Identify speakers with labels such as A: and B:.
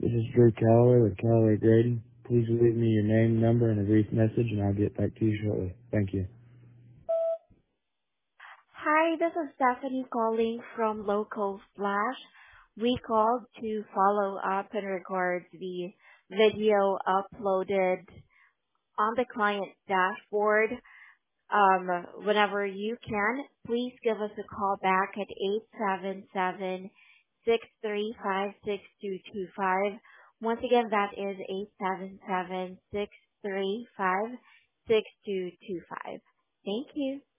A: This is Drew Calloway with Calloway Grading. Please leave me your name, number, and a brief message, and I'll get back to you shortly. Thank you.
B: Hi, this is Stephanie calling from Local Flash. We called to follow up and record the video uploaded on the client dashboard. Whenever you can, please give us a call back at 877-635-6225. Once again, that is 877-635-6225. Thank you.